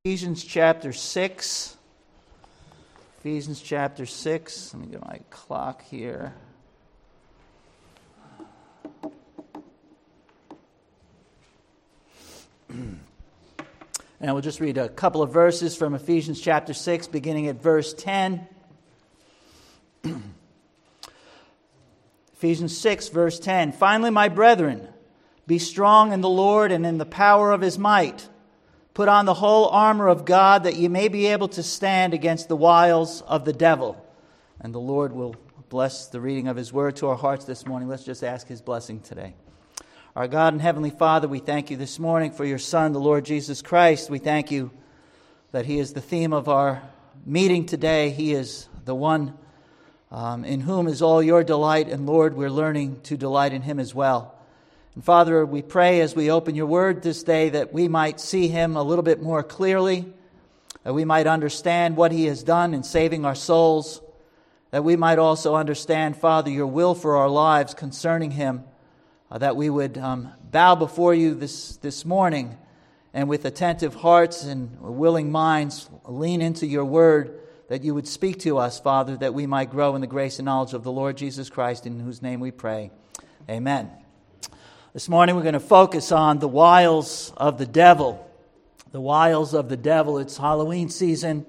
Ephesians chapter 6. Ephesians chapter 6. Let me get my clock here. And we'll just read a couple of verses from Ephesians chapter 6, beginning at verse 10. Ephesians 6, verse 10. Finally, my brethren, be strong in the Lord and in the power of His might. Put on the whole armor of God, that ye may be able to stand against the wiles of the devil. And the Lord will bless the reading of His word to our hearts this morning. Let's just ask His blessing today. Our God and Heavenly Father, we thank You this morning for Your Son, the Lord Jesus Christ. We thank You that He is the theme of our meeting today. He is the one in whom is all Your delight. And Lord, we're learning to delight in Him as well. And Father, we pray as we open Your word this day that we might see Him a little bit more clearly, that we might understand what He has done in saving our souls, that we might also understand, Father, Your will for our lives concerning Him, that we would bow before You this morning and with attentive hearts and willing minds lean into Your word, that You would speak to us, Father, that we might grow in the grace and knowledge of the Lord Jesus Christ, in whose name we pray. Amen. This morning we're going to focus on the wiles of the devil. The wiles of the devil. It's Halloween season.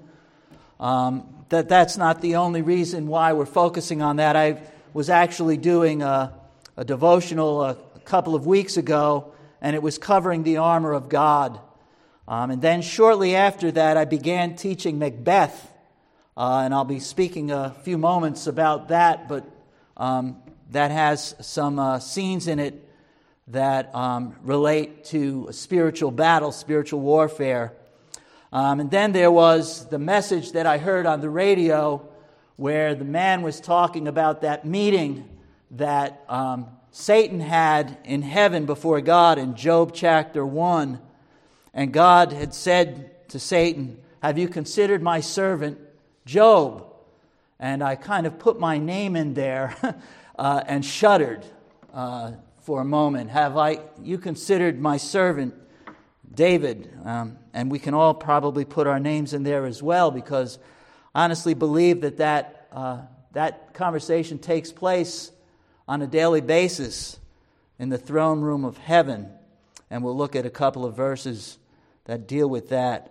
That's not the only reason why we're focusing on that. I was actually doing a devotional a couple of weeks ago, and it was covering the armor of God. And then shortly after that, I began teaching Macbeth. And I'll be speaking a few moments about that, but that has some scenes in it that relate to spiritual battle, spiritual warfare. And then there was the message that I heard on the radio where the man was talking about that meeting that Satan had in heaven before God in Job chapter 1. And God had said to Satan, "Have you considered my servant Job?" And I kind of put my name in there and shuddered for a moment. Have you considered my servant David? And we can all probably put our names in there as well, because I honestly believe that conversation takes place on a daily basis in the throne room of heaven. And we'll look at a couple of verses that deal with that.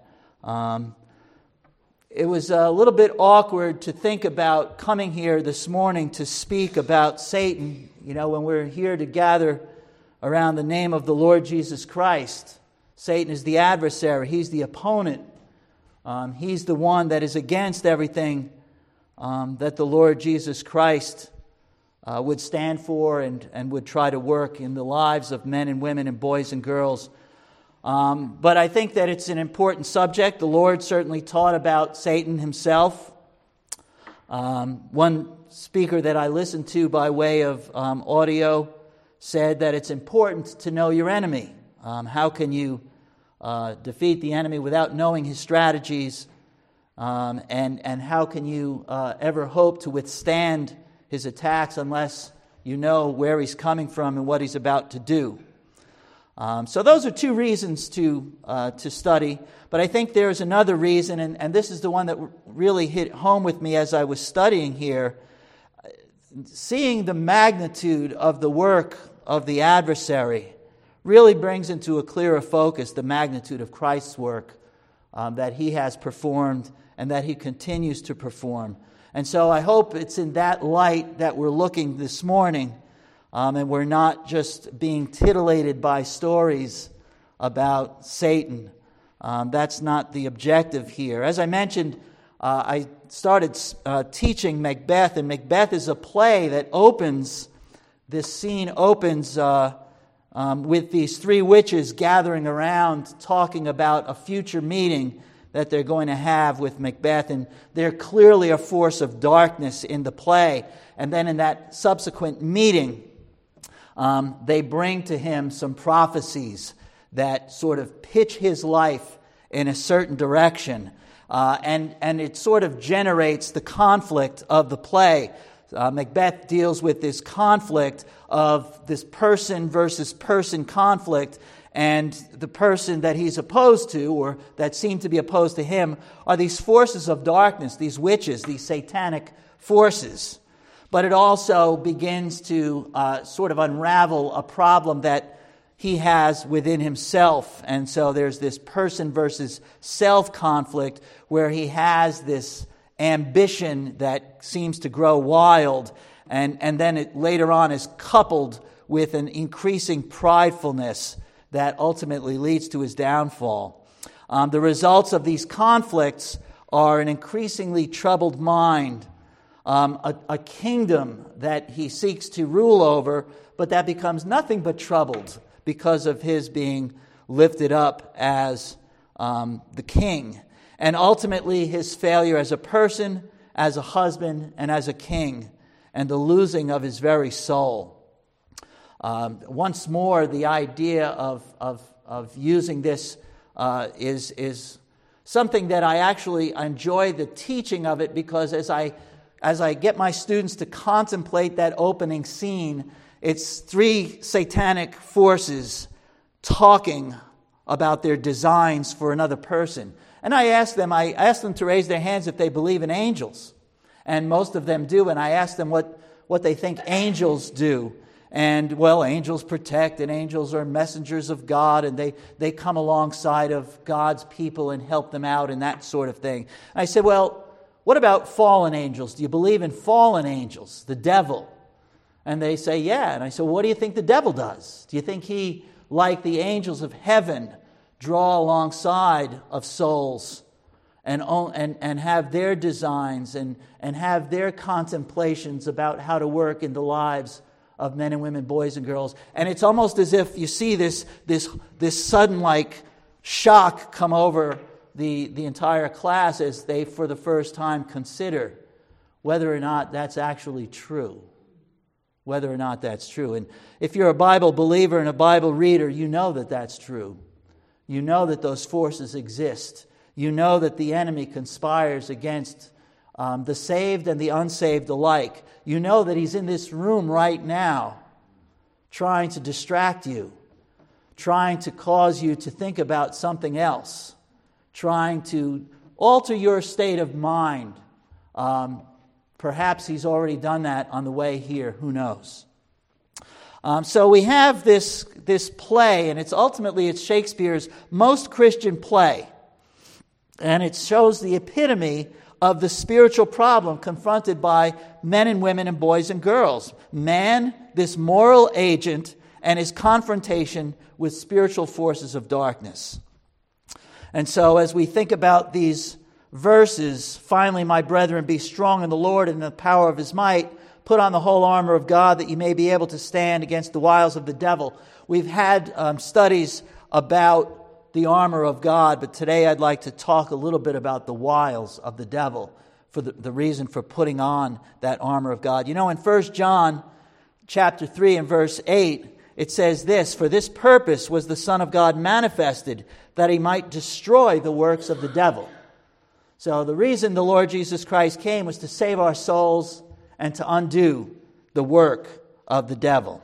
It was a little bit awkward to think about coming here this morning to speak about Satan, when we're here to gather around the name of the Lord Jesus Christ. Satan is the adversary. He's the opponent. He's the one that is against everything that the Lord Jesus Christ would stand for and would try to work in the lives of men and women and boys and girls. But I think that it's an important subject. The Lord certainly taught about Satan himself. One speaker that I listened to by way of audio said that it's important to know your enemy. How can you defeat the enemy without knowing his strategies? And how can you ever hope to withstand his attacks unless you know where he's coming from and what he's about to do? So those are two reasons to study. But I think there's another reason, and this is the one that really hit home with me as I was studying here. Seeing the magnitude of the work of the adversary really brings into a clearer focus the magnitude of Christ's work that He has performed and that He continues to perform. And so I hope it's in that light that we're looking this morning. And we're not just being titillated by stories about Satan. That's not the objective here. As I mentioned, I started teaching Macbeth, and Macbeth is a play that opens, this scene opens with these three witches gathering around talking about a future meeting that they're going to have with Macbeth. And they're clearly a force of darkness in the play. And then in that subsequent meeting, they bring to him some prophecies that sort of pitch his life in a certain direction. And it sort of generates the conflict of the play. Macbeth deals with this conflict of this person versus person conflict, and the person that he's opposed to, or that seem to be opposed to him, are these forces of darkness, these witches, these satanic forces. But it also begins to sort of unravel a problem that he has within himself. And so there's this person versus self conflict where he has this ambition that seems to grow wild, and then it later on is coupled with an increasing pridefulness that ultimately leads to his downfall. The results of these conflicts are an increasingly troubled mind, a kingdom that he seeks to rule over, but that becomes nothing but troubled because of his being lifted up as the king. And ultimately his failure as a person, as a husband, and as a king, and the losing of his very soul. Once more, the idea of using this is something that I actually enjoy the teaching of it, because as I get my students to contemplate that opening scene, it's three satanic forces talking about their designs for another person. And I asked them to raise their hands if they believe in angels. And most of them do. And I asked them what they think angels do. And, well, angels protect, and angels are messengers of God, and they come alongside of God's people and help them out and that sort of thing. And I said, well, what about fallen angels? Do you believe in fallen angels, the devil? And they say, yeah. And I said, well, what do you think the devil does? Do you think he, like the angels of heaven, draw alongside of souls and have their designs and have their contemplations about how to work in the lives of men and women, boys and girls? And it's almost as if you see this sudden like shock come over the entire class as they for the first time consider whether or not that's actually true. Whether or not that's true. And if you're a Bible believer and a Bible reader, you know that that's true. You know that those forces exist. You know that the enemy conspires against the saved and the unsaved alike. You know that he's in this room right now trying to distract you, trying to cause you to think about something else, trying to alter your state of mind. Perhaps he's already done that on the way here. Who knows? So we have this play, and it's Shakespeare's most Christian play. And it shows the epitome of the spiritual problem confronted by men and women and boys and girls. Man, this moral agent, and his confrontation with spiritual forces of darkness. And so as we think about these verses, finally, my brethren, be strong in the Lord and in the power of his might. Put on the whole armor of God that you may be able to stand against the wiles of the devil. We've had studies about the armor of God, but today I'd like to talk a little bit about the wiles of the devil, for the reason for putting on that armor of God. You know, in 1 John chapter 3 and verse 8, it says this, "For this purpose was the Son of God manifested, that he might destroy the works of the devil." So the reason the Lord Jesus Christ came was to save our souls and to undo the work of the devil.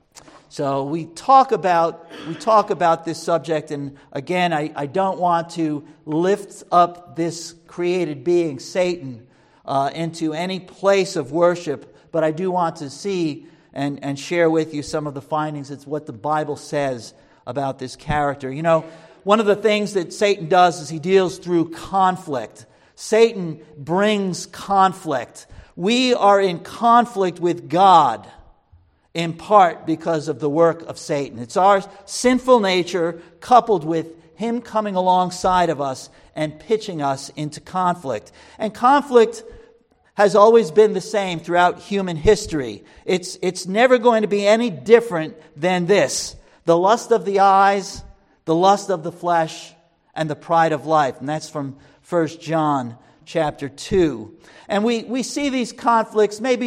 So we talk about this subject, and again, I don't want to lift up this created being, Satan, into any place of worship, but I do want to see and share with you some of the findings. It's what the Bible says about this character. You know, one of the things that Satan does is he deals through conflict. Satan brings conflict. We are in conflict with God in part because of the work of Satan. It's our sinful nature coupled with him coming alongside of us and pitching us into conflict. And conflict has always been the same throughout human history. It's never going to be any different than this: the lust of the eyes, the lust of the flesh, and the pride of life. And that's from 1 John chapter 2. And we see these conflicts maybe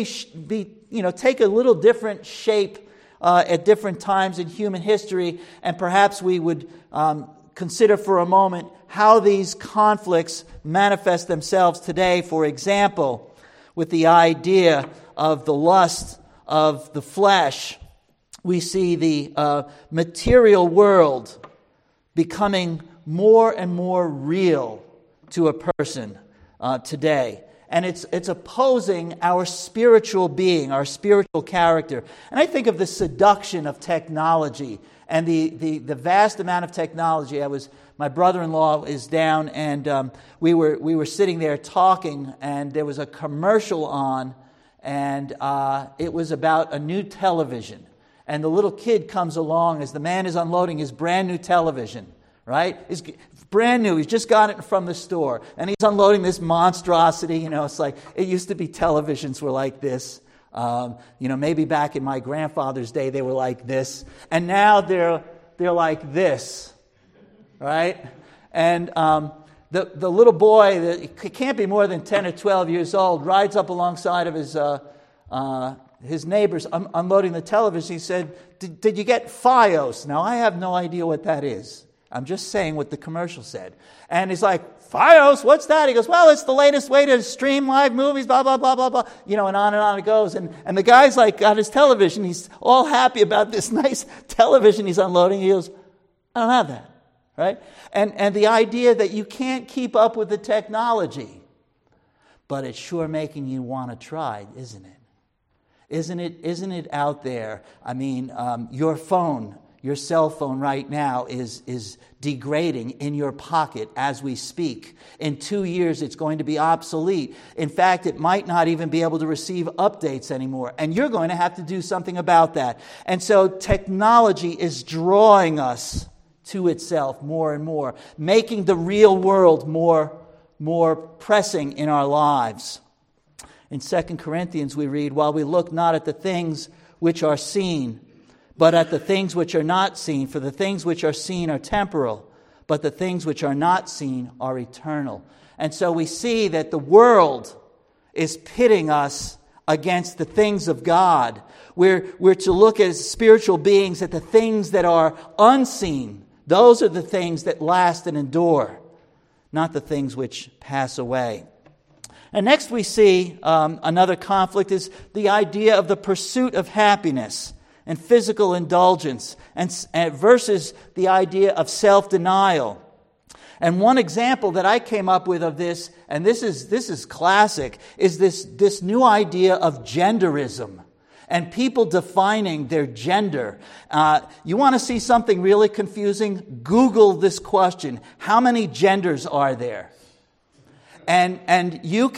take a little different shape at different times in human history, and perhaps we would consider for a moment how these conflicts manifest themselves today. For example, with the idea of the lust of the flesh. We see the material world becoming more and more real to a person today. And it's opposing our spiritual being, our spiritual character. And I think of the seduction of technology and the vast amount of technology. My brother-in-law is down, and we were sitting there talking, and there was a commercial on, and it was about a new television. And the little kid comes along as the man is unloading his brand new television, right? It's brand new. He's just got it from the store. And he's unloading this monstrosity. It's like, it used to be televisions were like this. Maybe back in my grandfather's day, they were like this. And now they're like this, right? And the little boy, that can't be more than 10 or 12 years old, rides up alongside of his neighbors unloading the television. He said, did you get Fios? Now, I have no idea what that is. I'm just saying what the commercial said. And he's like, Fios, what's that? He goes, well, it's the latest way to stream live movies, blah, blah, blah, blah, blah. And on it goes. And the guy's like got his television. He's all happy about this nice television he's unloading. He goes, I don't have that, right? And the idea that you can't keep up with the technology, but it's sure making you want to try, isn't it? Isn't it out there? I mean, your cell phone right now is degrading in your pocket as we speak. In 2 years, it's going to be obsolete. In fact, it might not even be able to receive updates anymore. And you're going to have to do something about that. And so technology is drawing us to itself more and more, making the real world more pressing in our lives. In 2 Corinthians, we read, while we look not at the things which are seen, but at the things which are not seen. For the things which are seen are temporal, but the things which are not seen are eternal. And so we see that the world is pitting us against the things of God. We're to look as spiritual beings at the things that are unseen. Those are the things that last and endure, not the things which pass away. And next we see another conflict is the idea of the pursuit of happiness and physical indulgence and versus the idea of self-denial. And one example that I came up with of this, and this is classic, is this new idea of genderism and people defining their gender. You want to see something really confusing? Google this question: how many genders are there? And you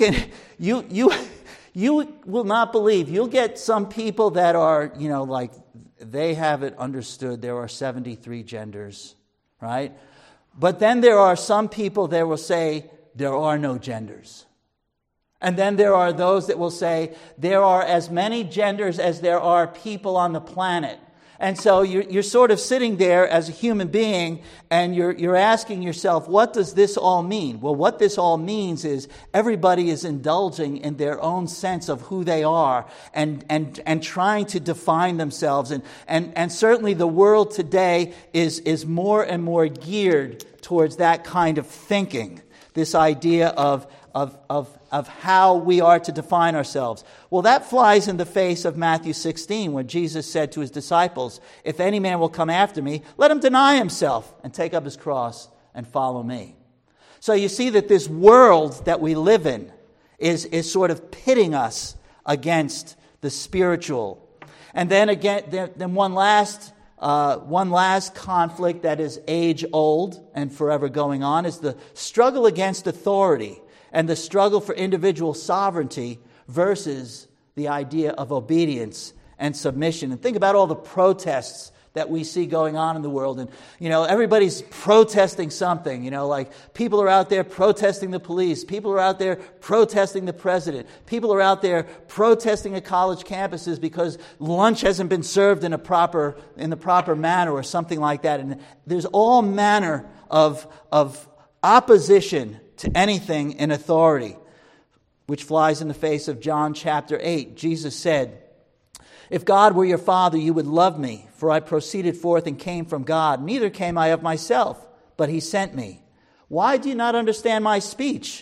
will not believe. You'll get some people that are, like they have it understood. There are 73 genders, right? But then there are some people that will say there are no genders. And then there are those that will say there are as many genders as there are people on the planet. And so you're sort of sitting there as a human being, and you're asking yourself, what does this all mean? Well, what this all means is everybody is indulging in their own sense of who they are and trying to define themselves. And certainly the world today is more and more geared towards that kind of thinking, this idea of how we are to define ourselves. Well, that flies in the face of Matthew 16, where Jesus said to his disciples, if any man will come after me, let him deny himself and take up his cross and follow me. So you see that this world that we live in is sort of pitting us against the spiritual. And then again, then one last conflict that is age old and forever going on is the struggle against authority and the struggle for individual sovereignty versus the idea of obedience and submission. And think about all the protests that we see going on in the world. And, everybody's protesting something. Like people are out there protesting the police. People are out there protesting the president. People are out there protesting at college campuses because lunch hasn't been served in the proper manner or something like that. And there's all manner of opposition to anything in authority, which flies in the face of John chapter 8. Jesus said, if God were your Father, you would love me, for I proceeded forth and came from God. Neither came I of myself, but he sent me. Why do you not understand my speech?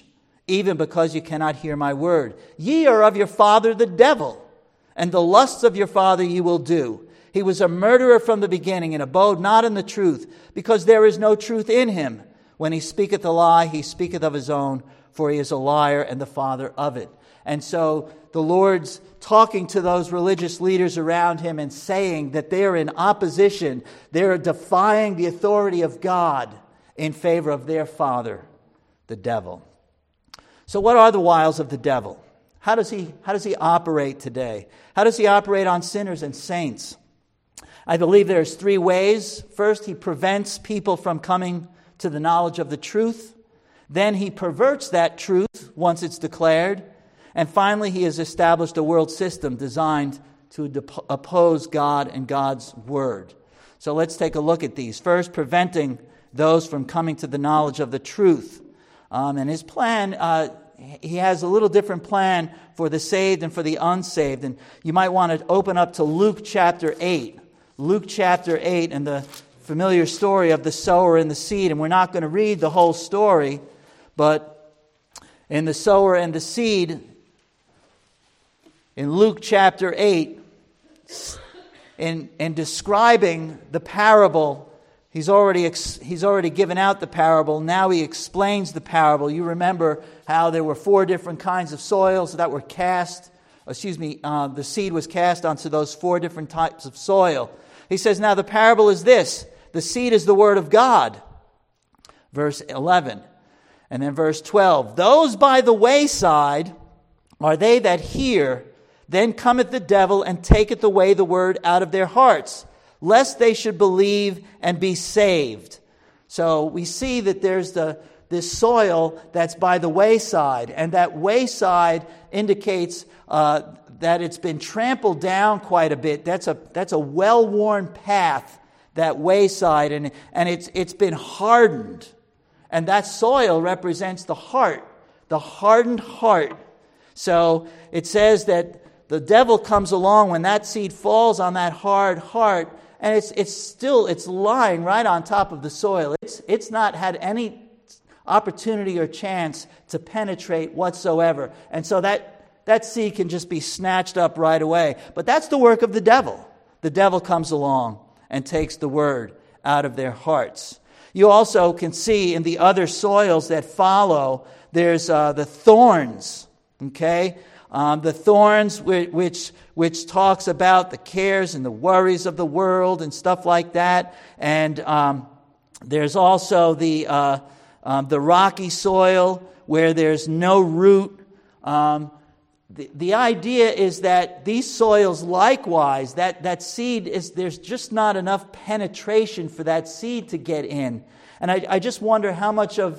even because you cannot hear my word. Ye are of your father the devil, and the lusts of your father ye will do. He was a murderer from the beginning, and abode not in the truth, because there is no truth in him. When he speaketh a lie, he speaketh of his own, for he is a liar and the father of it. And so the Lord's talking to those religious leaders around him and saying that they're in opposition. They're defying the authority of God in favor of their father, the devil. So what are the wiles of the devil? How does he operate today? How does he operate on sinners and saints? I believe there's 3 ways. First, he prevents people from coming to the knowledge of the truth. Then he perverts that truth once it's declared. And finally, he has established a world system designed to oppose God and God's word. So let's take a look at these. First, preventing those from coming to the knowledge of the truth. And his plan, he has a little different plan for the saved and for the unsaved. And you might want to open up to Luke chapter 8. Luke chapter 8 and the familiar story of the sower and the seed. And we're not going to read the whole story, but in the sower and the seed, in Luke chapter 8, in describing the parable, he's already given out the parable. Now he explains the parable. You remember how there were 4 different kinds of soils that were cast. The seed was cast onto those 4 different types of soil. He says, now the parable is this. The seed is the word of God. Verse 11. And then verse 12. Those by the wayside are they that hear. Then cometh the devil and taketh away the word out of their hearts, lest they should believe and be saved. So we see that there's this soil that's by the wayside, and that wayside indicates that it's been trampled down quite a bit. That's a well-worn path, that wayside, and it's been hardened. And that soil represents the heart, the hardened heart. So it says that the devil comes along when that seed falls on that hard heart, and it's lying right on top of the soil. It's not had any opportunity or chance to penetrate whatsoever. And so that seed can just be snatched up right away. But that's the work of the devil. The devil comes along and takes the word out of their hearts. You also can see in the other soils that follow, there's the thorns, okay? The thorns which talks about the cares and the worries of the world and stuff like that. And there's also the rocky soil where there's no root. The idea is that these soils likewise, that seed there's just not enough penetration for that seed to get in. And I just wonder how much of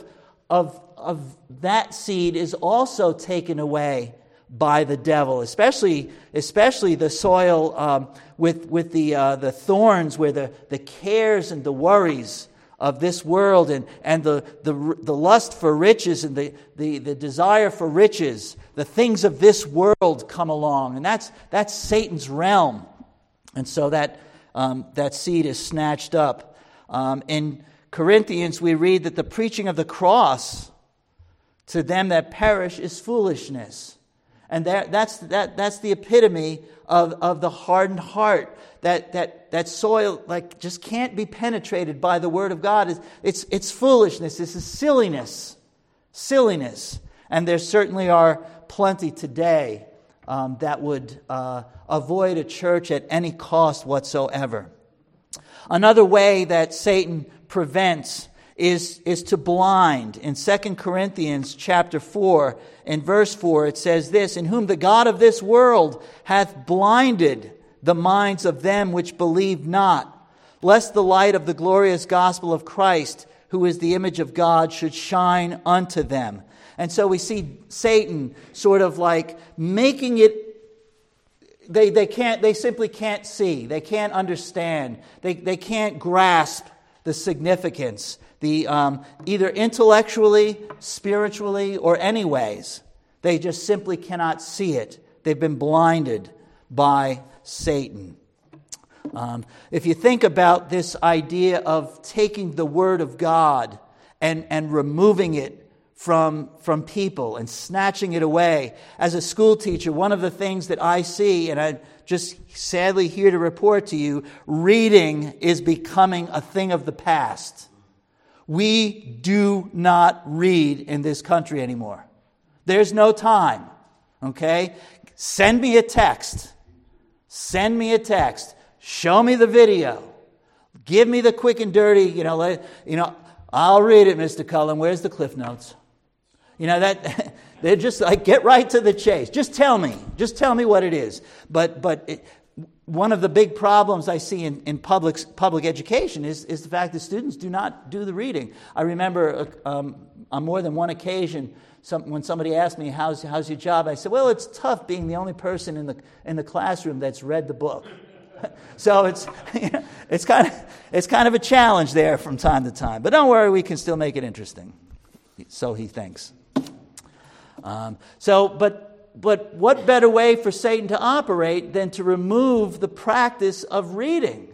that seed is also taken away by the devil, especially the soil with the thorns, where the cares and the worries of this world and the lust for riches and the desire for riches, the things of this world come along, and that's Satan's realm, and so that seed is snatched up. In Corinthians, we read that the preaching of the cross to them that perish is foolishness. And that's the epitome of the hardened heart. That soil just can't be penetrated by the word of God. It's foolishness. This is silliness. And there certainly are plenty today that would avoid a church at any cost whatsoever. Another way that Satan prevents is to blind. In 2 Corinthians chapter 4, in verse 4, it says this, in whom the God of this world hath blinded the minds of them which believe not, lest the light of the glorious gospel of Christ, who is the image of God, should shine unto them. And so we see Satan sort of like making it, they simply can't see, they can't understand, they can't grasp the significance, either intellectually, spiritually, or any ways. They just simply cannot see it. They've been blinded by Satan. If you think about this idea of taking the Word of God and removing it from people and snatching it away. As a school teacher, one of the things that I see, and I just sadly here to report to you, reading is becoming a thing of the past. We do not read in this country anymore. There's no time, okay? Send me a text. Send me a text. Show me the video. Give me the quick and dirty, I'll read it, Mr. Cullen. Where's the Cliff Notes? That they're just like, get right to the chase. Just tell me what it is. But one of the big problems I see in public education is the fact that students do not do the reading. I remember on more than one occasion, when somebody asked me, how's your job? I said, well, it's tough being the only person in the classroom that's read the book. So it's kind of a challenge there from time to time. But don't worry, we can still make it interesting. So he thinks. But what better way for Satan to operate than to remove the practice of reading?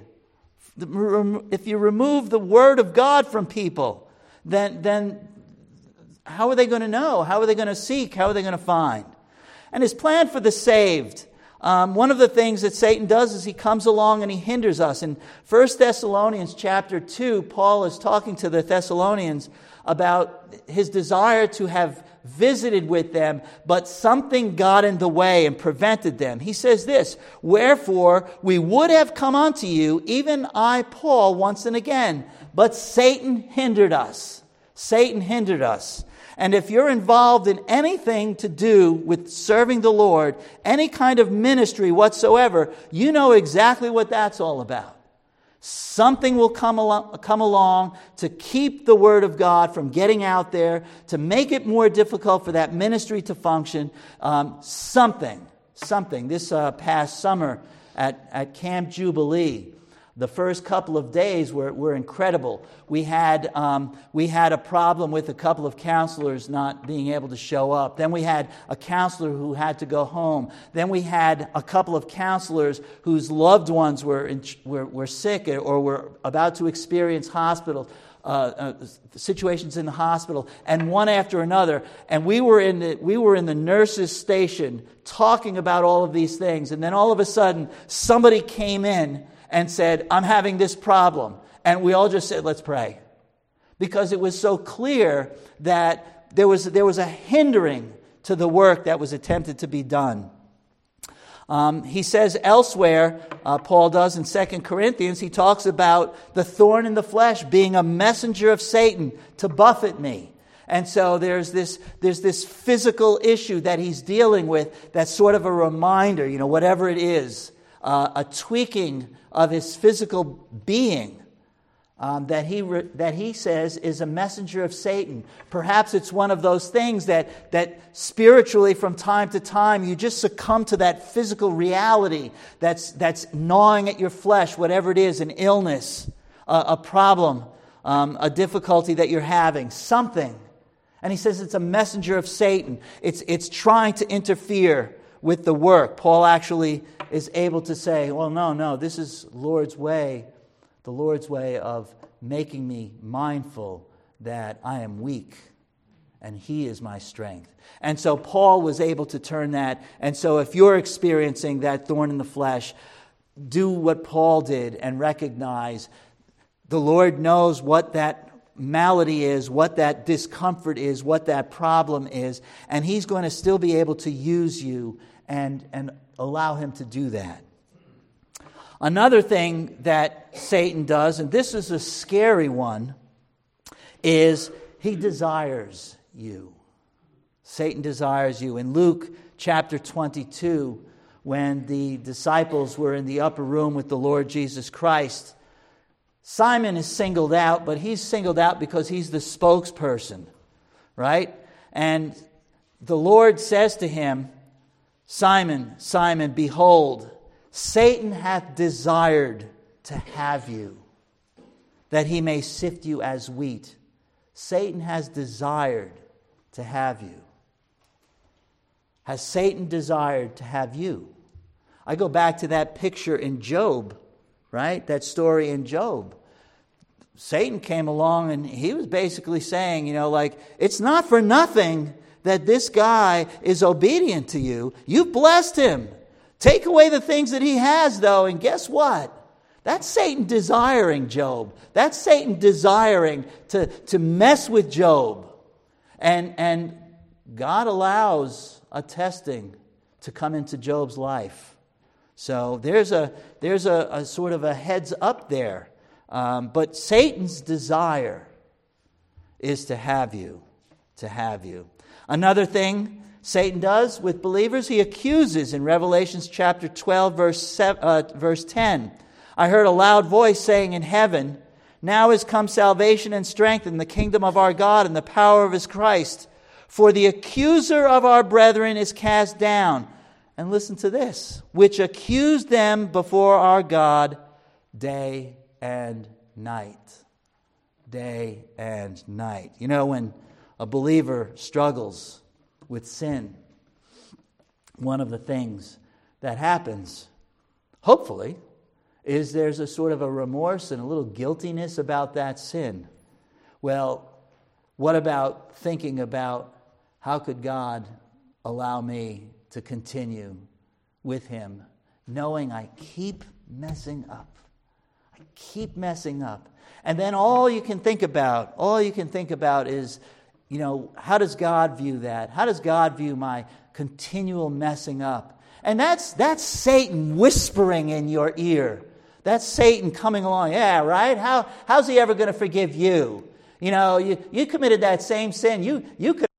If you remove the Word of God from people, then how are they going to know? How are they going to seek? How are they going to find? And his plan for the saved. One of the things that Satan does is he comes along and he hinders us. In 1 Thessalonians chapter 2, Paul is talking to the Thessalonians about his desire to have visited with them, but something got in the way and prevented them. He says this, wherefore we would have come unto you, even I, Paul, once and again, but Satan hindered us. Satan hindered us. And if you're involved in anything to do with serving the Lord, any kind of ministry whatsoever, you know exactly what that's all about. Something will come along to keep the Word of God from getting out there, to make it more difficult for that ministry to function. Something. This past summer at Camp Jubilee, the first couple of days were incredible. We had a problem with a couple of counselors not being able to show up. Then we had a counselor who had to go home. Then we had a couple of counselors whose loved ones were sick or were about to experience hospital situations in the hospital, and one after another. And we were in the nurses' station talking about all of these things. And then all of a sudden, somebody came in and said, I'm having this problem. And we all just said, let's pray. Because it was so clear that there was a hindering to the work that was attempted to be done. He says elsewhere, Paul does in 2 Corinthians, he talks about the thorn in the flesh being a messenger of Satan to buffet me. And so there's this physical issue that he's dealing with that's sort of a reminder, whatever it is, a tweaking of his physical being that he says is a messenger of Satan. Perhaps it's one of those things that spiritually from time to time you just succumb to that physical reality that's gnawing at your flesh, whatever it is, an illness, a problem, a difficulty that you're having, something. And he says it's a messenger of Satan. It's trying to interfere with the work. Paul actually is able to say, well, no, this is Lord's way, the Lord's way of making me mindful that I am weak and He is my strength. And so Paul was able to turn that. And so if you're experiencing that thorn in the flesh, do what Paul did and recognize the Lord knows what that malady is, what that discomfort is, what that problem is, and He's going to still be able to use you and allow Him to do that. Another thing that Satan does, and this is a scary one, is he desires you. Satan desires you. In Luke chapter 22, when the disciples were in the upper room with the Lord Jesus Christ, Simon is singled out, but he's singled out because he's the spokesperson, right? And the Lord says to him, Simon, Simon, behold, Satan hath desired to have you, that he may sift you as wheat. Satan has desired to have you. Has Satan desired to have you? I go back to that picture in Job, right? That story in Job. Satan came along and he was basically saying, it's not for nothing that this guy is obedient to you. You've blessed him. Take away the things that he has, though, and guess what? That's Satan desiring Job. That's Satan desiring to mess with Job. And God allows a testing to come into Job's life. So there's a sort of a heads up there. But Satan's desire is to have you. Another thing Satan does with believers, he accuses in Revelation chapter 12, verse 10. I heard a loud voice saying in heaven, now is come salvation and strength in the kingdom of our God and the power of his Christ. For the accuser of our brethren is cast down. And listen to this, which accused them before our God day and night. Day and night. When a believer struggles with sin, one of the things that happens, hopefully, is there's a sort of a remorse and a little guiltiness about that sin. Well, what about thinking about how could God allow me to continue with him, knowing I keep messing up? And then all you can think about is, how does God view that? How does God view my continual messing up? And that's Satan whispering in your ear. That's Satan coming along. Yeah, right? How's he ever going to forgive you? You committed that same sin. You could